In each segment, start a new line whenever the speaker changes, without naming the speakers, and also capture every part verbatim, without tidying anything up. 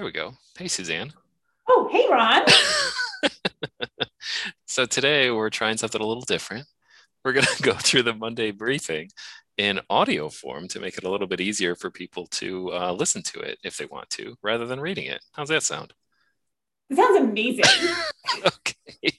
There we go. Hey, Suzanne.
Oh, hey, Ron.
So today we're trying something a little different. We're going to go through the Monday briefing in audio form to make it a little bit easier for people to uh, listen to it if they want to, rather than reading it. How's that sound?
It sounds amazing.
Okay.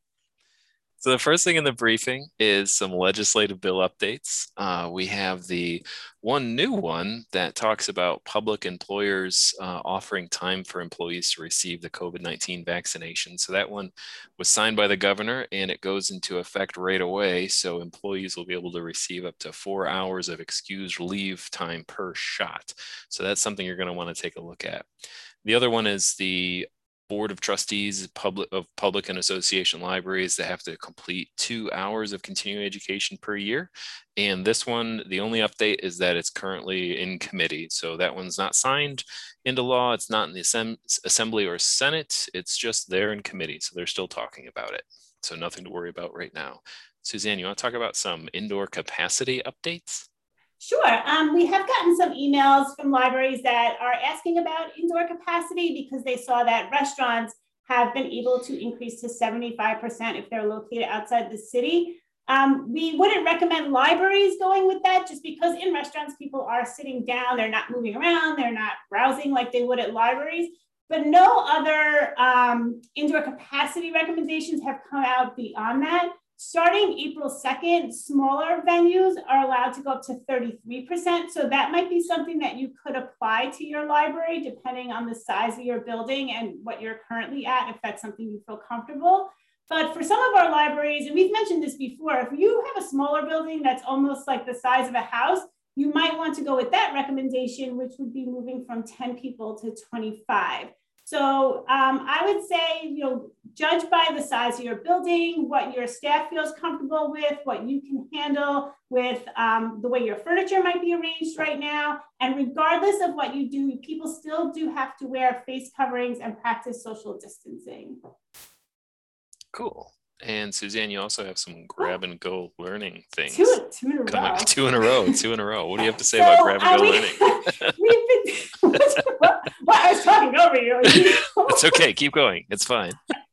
So the first thing in the briefing is some legislative bill updates. Uh, we have the one new one that talks about public employers uh, offering time for employees to receive the COVID nineteen vaccination. So that one was signed by the governor and it goes into effect right away. So employees will be able to receive up to four hours of excused leave time per shot. So that's something you're going to want to take a look at. The other one is the Board of Trustees public of public and association libraries that have to complete two hours of continuing education per year. And this one, the only update is that it's currently in committee. So that one's not signed into law. It's not in the Assemb- assembly or Senate. It's just there in committee. So they're still talking about it. So nothing to worry about right now. Suzanne, you want to talk about some indoor capacity updates?
Sure. Um, we have gotten some emails from libraries that are asking about indoor capacity because they saw that restaurants have been able to increase to seventy-five percent if they're located outside the city. Um, we wouldn't recommend libraries going with that just because in restaurants, people are sitting down, they're not moving around, they're not browsing like they would at libraries. But no other um, indoor capacity recommendations have come out beyond that. Starting April second, smaller venues are allowed to go up to thirty-three percent. So that might be something that you could apply to your library depending on the size of your building and what you're currently at, if that's something you feel comfortable. But for some of our libraries, and we've mentioned this before, if you have a smaller building that's almost like the size of a house, you might want to go with that recommendation, which would be moving from ten people to twenty-five. So um, I would say, you know, judge by the size of your building, what your staff feels comfortable with, what you can handle with um, the way your furniture might be arranged right now. And regardless of what you do, people still do have to wear face coverings and practice social distancing.
Cool. And Suzanne, you also have some grab
Oh,
and go learning things
two, two in a
coming.
row.
Two in a row, two in a row. What do you have to say about
So
grab and
uh,
go
we,
learning?
we've been, what, what, I was talking over you.
It's okay. Keep going. It's fine.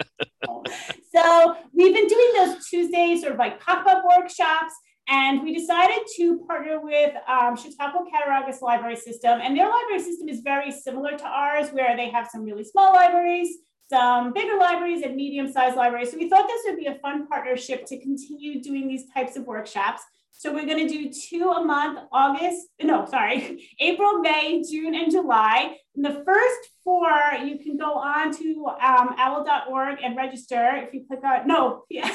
So we've been doing those Tuesdays sort of like pop-up workshops, and we decided to partner with um, Chautauqua Cattaraugus Library System, and their library system is very similar to ours, where they have some really small libraries, some bigger libraries, and medium-sized libraries. So we thought this would be a fun partnership to continue doing these types of workshops. So we're going to do two a month, August, no, sorry, April, May, June, and July. And the first four, you can go on to um, owl dot org and register. If you click on, no, yeah.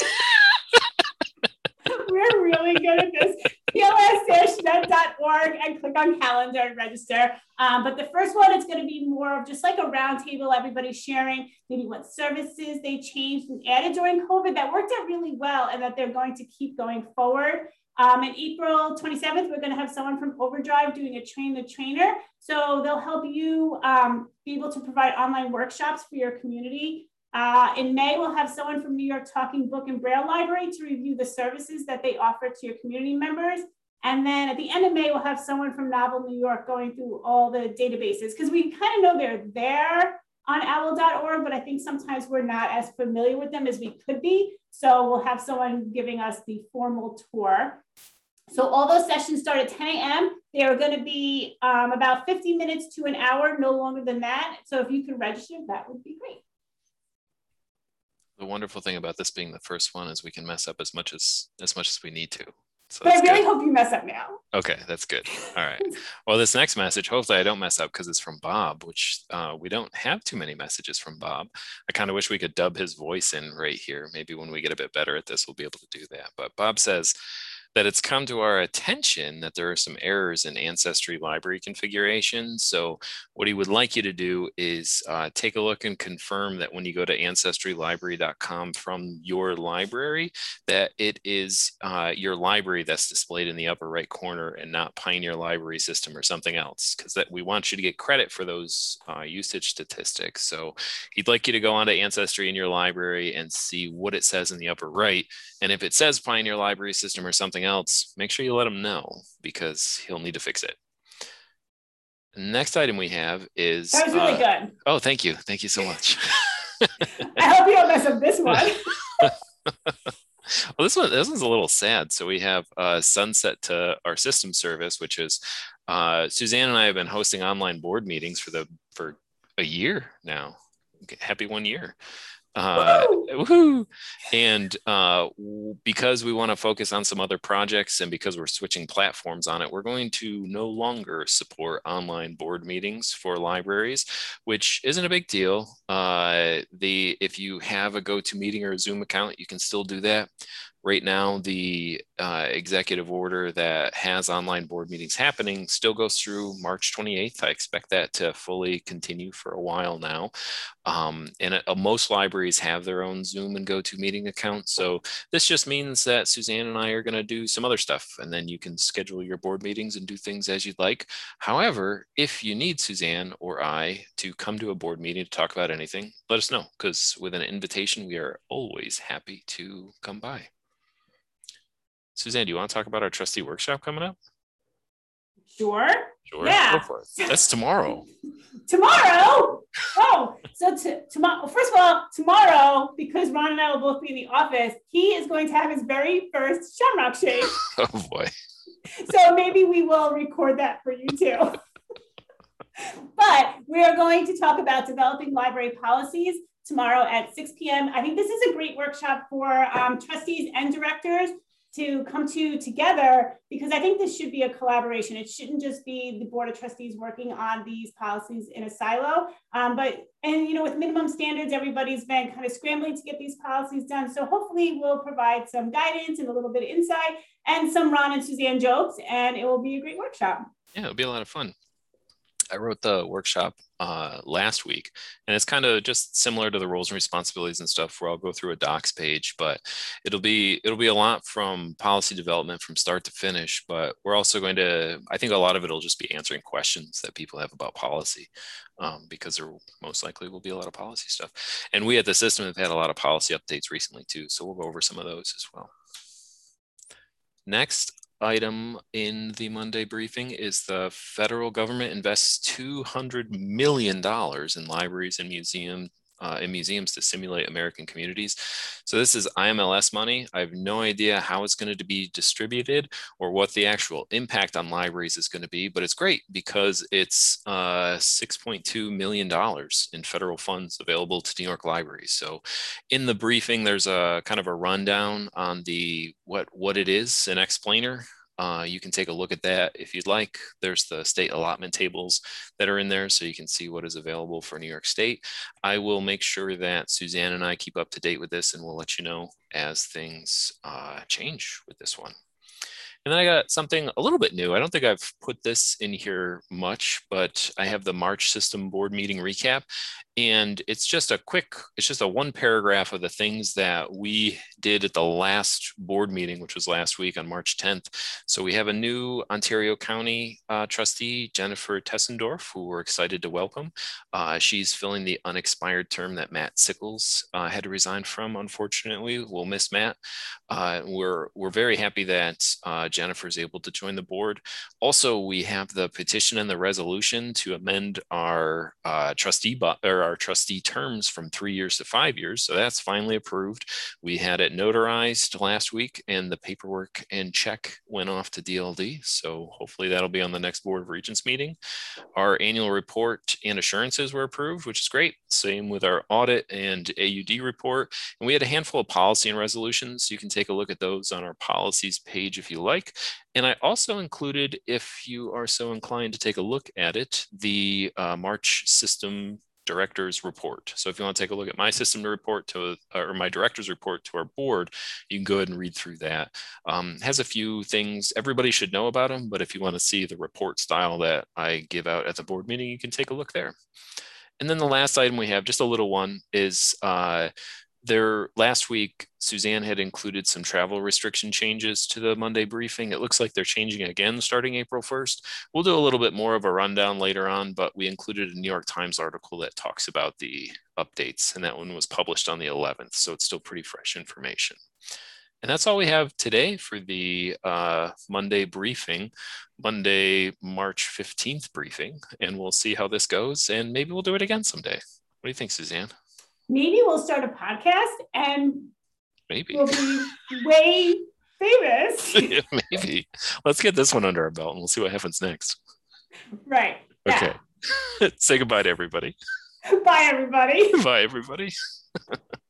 We're really good at this. P L S net dot org and click on calendar and register. Um, but the first one, it's going to be more of just like a roundtable, everybody sharing maybe what services they changed and added during COVID that worked out really well and that they're going to keep going forward. Um, in April twenty-seventh, we're going to have someone from Overdrive doing a train the trainer. So they'll help you um, be able to provide online workshops for your community. Uh, in May, we'll have someone from New York Talking Book and Braille Library to review the services that they offer to your community members. And then at the end of May, we'll have someone from Novel New York going through all the databases because we kind of know they're there on owl dot org, but I think sometimes we're not as familiar with them as we could be. So we'll have someone giving us the formal tour. So all those sessions start at ten a m They are going to be um, about fifty minutes to an hour, no longer than that. So if you can register, that would be great.
The wonderful thing about this being the first one is we can mess up as much as as much as we need to. So
But I
that's
really
good.
hope you mess up now.
Okay, that's good. All right. Well, this next message, hopefully I don't mess up because it's from Bob, which uh, we don't have too many messages from Bob. I kind of wish we could dub his voice in right here. Maybe when we get a bit better at this, we'll be able to do that. But Bob says that it's come to our attention that there are some errors in Ancestry library configuration. So what he would like you to do is uh, take a look and confirm that when you go to ancestry library dot com from your library, that it is uh, your library that's displayed in the upper right corner and not Pioneer Library System or something else, because that we want you to get credit for those uh, usage statistics. So he'd like you to go onto Ancestry in your library and see what it says in the upper right. And if it says Pioneer Library System or something else, make sure you let him know because he'll need to fix it. Next item we have is,
That was really
uh,
good.
oh, thank you. Thank you so much.
I hope you don't mess up this one.
Well, this one, this one's a little sad. So we have uh, sunset to our system service, which is uh, Suzanne and I have been hosting online board meetings for the for a year now. Happy one year. Uh, woohoo! And uh, because we want to focus on some other projects and because we're switching platforms on it, we're going to no longer support online board meetings for libraries, which isn't a big deal. Uh, the if you have a GoToMeeting or a Zoom account, you can still do that. Right now, the uh, executive order that has online board meetings happening still goes through March twenty-eighth. I expect that to fully continue for a while now. Um, and uh, most libraries have their own Zoom and GoToMeeting accounts. So this just means that Suzanne and I are going to do some other stuff, and then you can schedule your board meetings and do things as you'd like. However, if you need Suzanne or I to come to a board meeting to talk about anything, let us know, because with an invitation, we are always happy to come by. Suzanne, do you want to talk about our trustee workshop coming up?
Sure.
Sure.
Yeah.
Go for it. That's tomorrow.
Tomorrow? Oh, so t- tomorrow, first of all, tomorrow, because Ron and I will both be in the office, he is going to have his very first Shamrock Shake.
Oh boy.
So maybe we will record that for you too. But we are going to talk about developing library policies tomorrow at six p.m. I think this is a great workshop for um, trustees and directors to come to together, because I think this should be a collaboration. It shouldn't just be the Board of Trustees working on these policies in a silo. Um, but, and you know, with minimum standards, everybody's been kind of scrambling to get these policies done. So hopefully we'll provide some guidance and a little bit of insight and some Ron and Suzanne jokes, and it will be a great workshop.
Yeah, it'll be a lot of fun. I wrote the workshop uh, last week, and it's kind of just similar to the roles and responsibilities and stuff, where I'll go through a docs page, but it'll be it'll be a lot from policy development from start to finish. But we're also going to, I think a lot of it will just be answering questions that people have about policy, um, because there most likely will be a lot of policy stuff. And we at the system have had a lot of policy updates recently too, so we'll go over some of those as well. Next item in the Monday briefing is the federal government invests two hundred million dollars in libraries and museum uh, in museums to simulate American communities. So this is I M L S money. I have no idea how it's going to be distributed or what the actual impact on libraries is going to be, but it's great because it's uh, six point two million dollars in federal funds available to New York libraries. So in the briefing, there's a kind of a rundown on the what what it is, an explainer. Uh, you can take a look at that if you'd like. There's the state allotment tables that are in there, so you can see what is available for New York State. I will make sure that Suzanne and I keep up to date with this, and we'll let you know as things uh, change with this one. And then I got something a little bit new. I don't think I've put this in here much, but I have the March system board meeting recap. And it's just a quick, it's just a one paragraph of the things that we did at the last board meeting, which was last week on March tenth. So we have a new Ontario County uh, trustee, Jennifer Tessendorf, who we're excited to welcome. Uh, she's filling the unexpired term that Matt Sickles uh, had to resign from, unfortunately. We'll miss Matt. Uh, we're, we're very happy that uh, Jennifer is able to join the board. Also, we have the petition and the resolution to amend our uh, trustee or our trustee terms from three years to five years. So that's finally approved. We had it notarized last week, and the paperwork and check went off to D L D. So hopefully that'll be on the next Board of Regents meeting. Our annual report and assurances were approved, which is great. Same with our audit and A U D report. And we had a handful of policy and resolutions. You can take a look at those on our policies page if you like. And I also included, if you are so inclined to take a look at it, the uh, March system director's report. So if you want to take a look at my system to report to, or my director's report to our board, you can go ahead and read through that. Um, it has a few things everybody should know about them, but if you want to see the report style that I give out at the board meeting, you can take a look there. And then the last item we have, just a little one, is uh, there last week, Suzanne had included some travel restriction changes to the Monday briefing. It looks like they're changing again starting April first. We'll do a little bit more of a rundown later on, but we included a New York Times article that talks about the updates, and that one was published on the eleventh, so it's still pretty fresh information. And that's all we have today for the uh, Monday briefing, Monday, March fifteenth briefing. And we'll see how this goes. And maybe we'll do it again someday. What do you think, Suzanne?
Maybe we'll start a podcast and
maybe
we'll be way famous.
Yeah, maybe. Let's get this one under our belt and we'll see what happens next.
Right.
Okay. Yeah. Say goodbye to everybody.
Bye, everybody.
Bye, everybody.